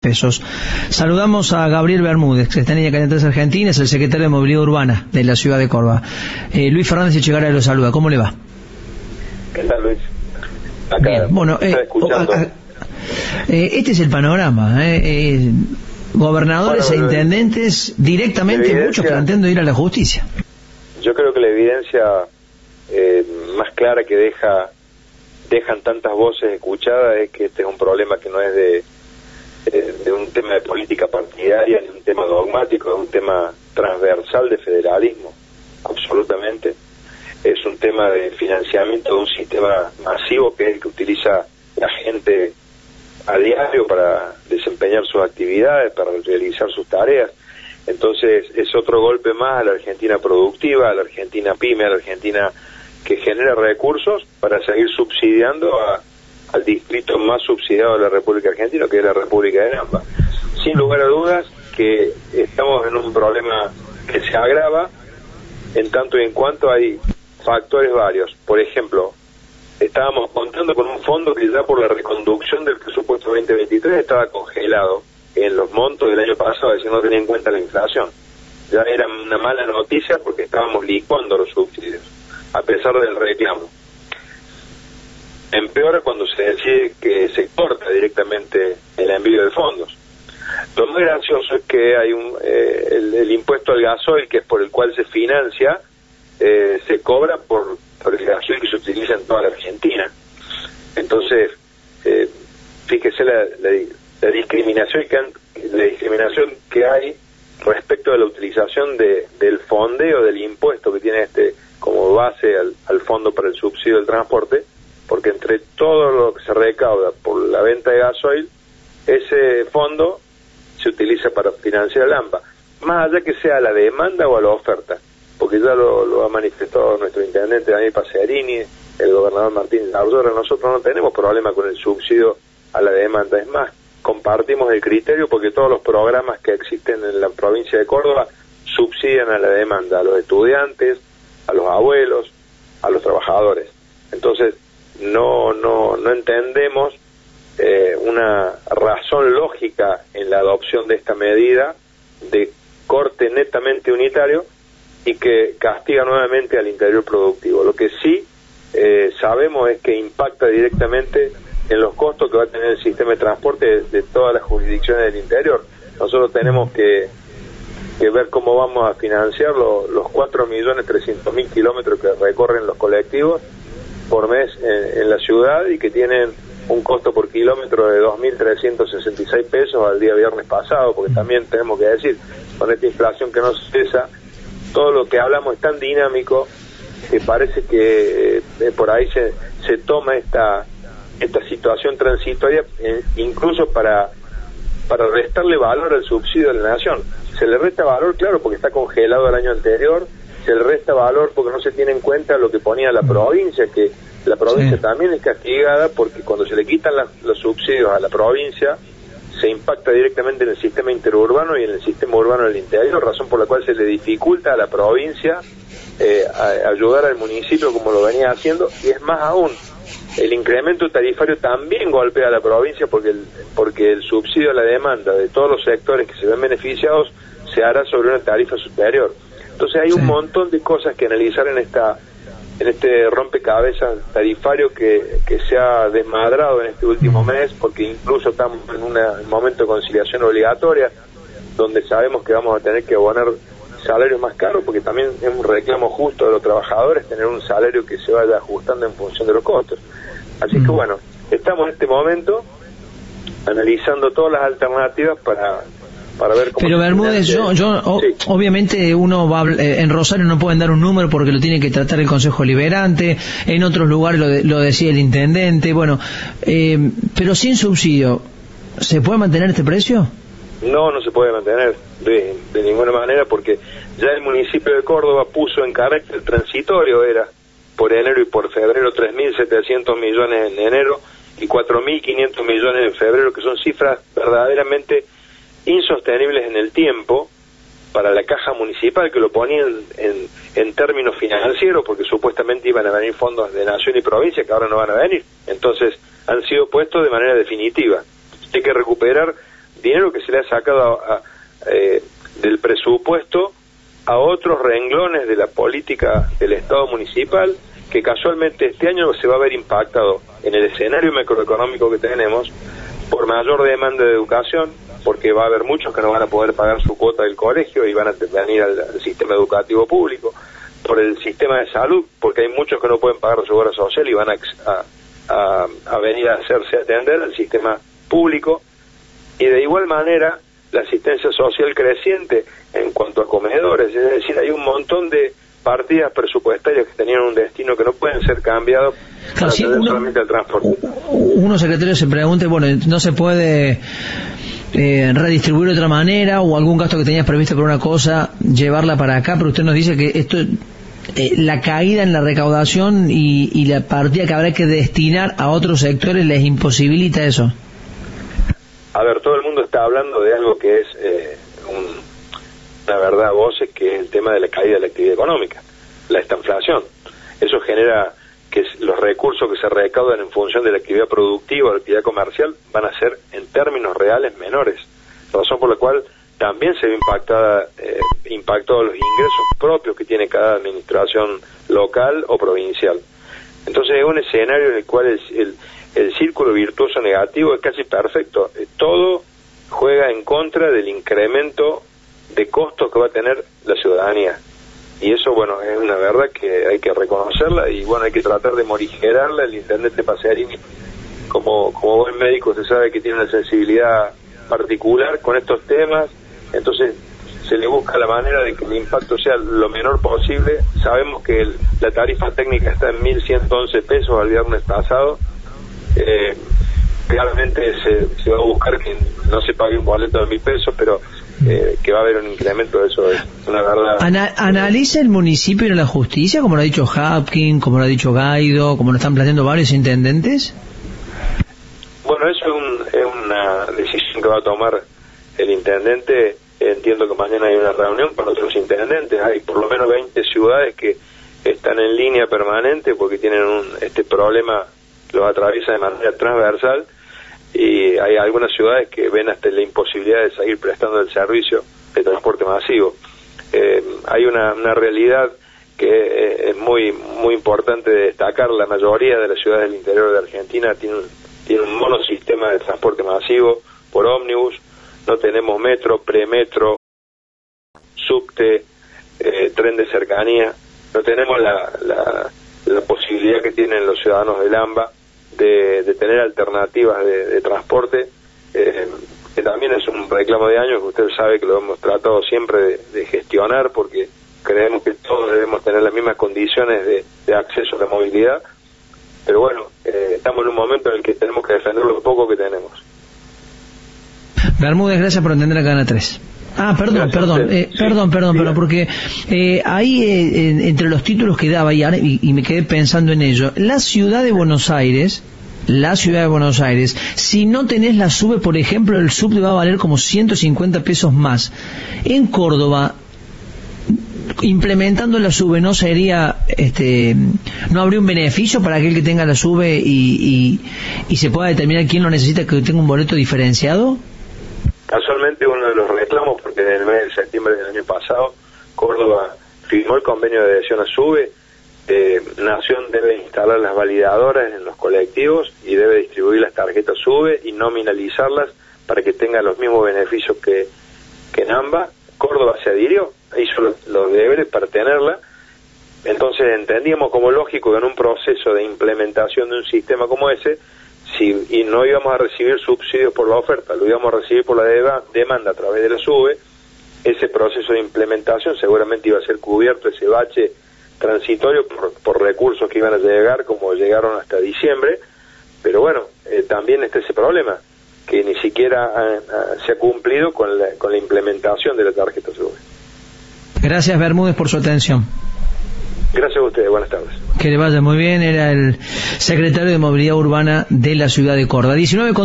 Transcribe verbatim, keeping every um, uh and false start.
pesos. Saludamos a Gabriel Bermúdez, que está en línea Cañateras Argentina, es el secretario de Movilidad Urbana de la ciudad de Córdoba. Eh, Luis Fernández Echegaray lo saluda. ¿Cómo le va? ¿Qué tal, Luis? Acá. Bien, bueno, eh, escuchando. A, a, eh, este es el panorama. Eh, eh, gobernadores bueno, e intendentes directamente, muchos planteando ir a la justicia. Yo creo que la evidencia eh, más clara que deja dejan tantas voces escuchadas es que este es un problema que no es de, de, de un tema de política partidaria, ni un tema dogmático, es un tema transversal de federalismo, absolutamente. Es un tema de financiamiento de un sistema masivo que es el que utiliza la gente a diario para desempeñar sus actividades, para realizar sus tareas. Entonces es otro golpe más a la Argentina productiva, a la Argentina pyme, a la Argentina que genera recursos para seguir subsidiando a, al distrito más subsidiado de la República Argentina, que es la República de Nampa. Sin lugar a dudas que estamos en un problema que se agrava en tanto y en cuanto hay factores varios. Por ejemplo, estábamos contando con un fondo que ya por la reconducción del presupuesto veinte veintitrés estaba congelado en los montos del año pasado, es decir, no tenía en cuenta la inflación. Ya era una mala noticia porque estábamos licuando los subsidios, a pesar del reclamo. Empeora cuando se decide que se corta directamente el envío de fondos. Lo más gracioso es que hay un eh, el, el impuesto al gasoil, que es por el cual se financia, eh, se cobra por, por el gasoil que se utiliza en toda la Argentina. Entonces, eh, fíjese la, la, la discriminación que han, la discriminación que hay respecto de la utilización de, del fondeo del impuesto que tiene este como base al, al fondo para el subsidio del transporte, porque entre todo lo que se recauda por la venta de gasoil, ese fondo se utiliza para financiar el AMPA, más allá que sea a la demanda o a la oferta, porque ya lo, lo ha manifestado nuestro intendente Daniel Pacerini, el gobernador Martín Ardora. Nosotros no tenemos problema con el subsidio a la demanda, es más, compartimos el criterio porque todos los programas que existen en la provincia de Córdoba subsidian a la demanda, a los estudiantes, a los abuelos, a los trabajadores. Entonces, no no no entendemos eh, una razón lógica en la adopción de esta medida de corte netamente unitario y que castiga nuevamente al interior productivo. Lo que sí eh, sabemos es que impacta directamente en los costos que va a tener el sistema de transporte de, de todas las jurisdicciones del interior. Nosotros tenemos que que ver cómo vamos a financiar lo, los cuatro millones trescientos mil kilómetros que recorren los colectivos por mes en, en la ciudad y que tienen un costo por kilómetro de dos mil trescientos sesenta y seis pesos al día viernes pasado, porque también tenemos que decir, con esta inflación que no cesa, todo lo que hablamos es tan dinámico que parece que eh, por ahí se, se toma esta esta situación transitoria eh, incluso para para restarle valor al subsidio de la nación. Se le resta valor, claro, porque está congelado el año anterior, se le resta valor porque no se tiene en cuenta lo que ponía la provincia, que la provincia sí. también es castigada porque cuando se le quitan la, los subsidios a la provincia, se impacta directamente en el sistema interurbano y en el sistema urbano del interior, razón por la cual se le dificulta a la provincia eh, a, a ayudar al municipio como lo venía haciendo, y es más aún, el incremento tarifario también golpea a la provincia porque el, porque el subsidio a la demanda de todos los sectores que se ven beneficiados se hará sobre una tarifa superior. Entonces hay sí. un montón de cosas que analizar en esta en este rompecabezas tarifario que, que se ha desmadrado en este último mes, porque incluso estamos en una, un momento de conciliación obligatoria donde sabemos que vamos a tener que abonar salarios más caros, porque también es un reclamo justo de los trabajadores tener un salario que se vaya ajustando en función de los costos. Así que bueno, estamos en este momento analizando todas las alternativas para para ver cómo. Pero Bermúdez, yo, yo o, sí. obviamente uno va eh, en Rosario no pueden dar un número porque lo tiene que tratar el Consejo Liberante, en otros lugares lo, de, lo decía el intendente, bueno, eh, pero sin subsidio, ¿se puede mantener este precio? No, no se puede mantener de, de ninguna manera, porque ya el municipio de Córdoba puso en carácter transitorio, era por enero y por febrero, tres mil setecientos millones en enero y cuatro mil quinientos millones en febrero, que son cifras verdaderamente insostenibles en el tiempo para la caja municipal, que lo ponían en, en términos financieros, porque supuestamente iban a venir fondos de nación y provincia que ahora no van a venir. Entonces han sido puestos de manera definitiva. Hay que recuperar dinero que se le ha sacado a, a, eh, del presupuesto a otros renglones de la política del Estado municipal, que casualmente este año se va a ver impactado en el escenario macroeconómico que tenemos por mayor demanda de educación, porque va a haber muchos que no van a poder pagar su cuota del colegio y van a venir al, al sistema educativo público, por el sistema de salud, porque hay muchos que no pueden pagar su obra social y van a, a, a, a venir a hacerse atender al sistema público, y de igual manera la asistencia social creciente en cuanto a comedores, es decir, hay un montón de partidas presupuestarias que tenían un destino que no pueden ser cambiados claro, para si atender uno, solamente al transporte. Uno, secretario, se pregunte, bueno, no se puede eh, redistribuir de otra manera, o algún gasto que tenías previsto por una cosa, llevarla para acá, pero usted nos dice que esto, eh, la caída en la recaudación y, y la partida que habrá que destinar a otros sectores les imposibilita eso. A ver, todo el mundo está hablando de algo que es eh, un, una verdad a voces, que es el tema de la caída de la actividad económica, la estanflación. Eso genera que los recursos que se recaudan en función de la actividad productiva o la actividad comercial van a ser en términos reales menores, razón por la cual también se ve impactada, eh, impactado los ingresos propios que tiene cada administración local o provincial. Entonces es un escenario en el cual el, el, el círculo virtuoso negativo es casi perfecto. Eh, todo juega en contra del incremento de costos que va a tener la ciudadanía. Y eso, bueno, es una verdad que hay que reconocerla y, bueno, hay que tratar de morigerarla. El intendente Pasearini, como, como buen médico, se sabe que tiene una sensibilidad particular con estos temas, entonces se le busca la manera de que el impacto sea lo menor posible. Sabemos que el, la tarifa técnica está en mil ciento once pesos al viernes pasado. Eh, realmente se, se va a buscar que no se pague un boleto de mil pesos, pero eh, que va a haber un incremento de eso, es una verdad. Ana, ¿Analiza el municipio en la justicia, como lo ha dicho Hapkin, como lo ha dicho Gaido, como lo están planteando varios intendentes? Bueno, eso es, un, es una decisión que va a tomar el intendente. Entiendo que mañana hay una reunión con otros intendentes. Hay por lo menos veinte ciudades que están en línea permanente porque tienen un, este problema, lo atraviesa de manera transversal, y hay algunas ciudades que ven hasta la imposibilidad de seguir prestando el servicio de transporte masivo. Eh, hay una, una realidad que eh, es muy muy importante de destacar. La mayoría de las ciudades del interior de Argentina tienen, tienen un monosistema de transporte masivo por ómnibus. No tenemos metro, premetro, subte, eh, tren de cercanía. No tenemos la, la, la posibilidad que tienen los ciudadanos del AMBA de, de tener alternativas de, de transporte, eh, que también es un reclamo de años, que usted sabe que lo hemos tratado siempre de, de gestionar, porque creemos que todos debemos tener las mismas condiciones de, de acceso a la movilidad, pero bueno, eh, estamos en un momento en el que tenemos que defender lo poco que tenemos. Bermúdez, gracias por atender a Cadena tres. Ah, perdón, gracias, perdón, eh, sí, perdón, perdón, sí, perdón, porque eh, ahí eh, en, entre los títulos que daba y, y, y me quedé pensando en ello, la ciudad de Buenos Aires, la ciudad de Buenos Aires, si no tenés la SUBE, por ejemplo, el subte va a valer como ciento cincuenta pesos más. En Córdoba, implementando la SUBE, ¿no sería, este, no habría un beneficio para aquel que tenga la SUBE y, y, y se pueda determinar quién lo necesita, que tenga un boleto diferenciado? Casualmente uno de los reclamos, porque en el mes de septiembre del año pasado Córdoba firmó el convenio de adhesión a SUBE. eh, Nación debe instalar las validadoras en los colectivos y debe distribuir las tarjetas SUBE y nominalizarlas para que tengan los mismos beneficios que, que en AMBA. Córdoba se adhirió, hizo los, los deberes para tenerla. Entonces entendíamos como lógico que en un proceso de implementación de un sistema como ese, si, y no íbamos a recibir subsidios por la oferta, lo íbamos a recibir por la deba, demanda a través de la SUBE, ese proceso de implementación seguramente iba a ser cubierto, ese bache transitorio, por, por recursos que iban a llegar, como llegaron hasta diciembre. Pero bueno, eh, también está ese problema, que ni siquiera ha, ha, se ha cumplido con la, con la implementación de la tarjeta SUBE. Gracias, Bermúdez, por su atención. Gracias a ustedes, buenas tardes. Que le vaya muy bien. Era el secretario de Movilidad Urbana de la ciudad de Córdoba. diecinueve con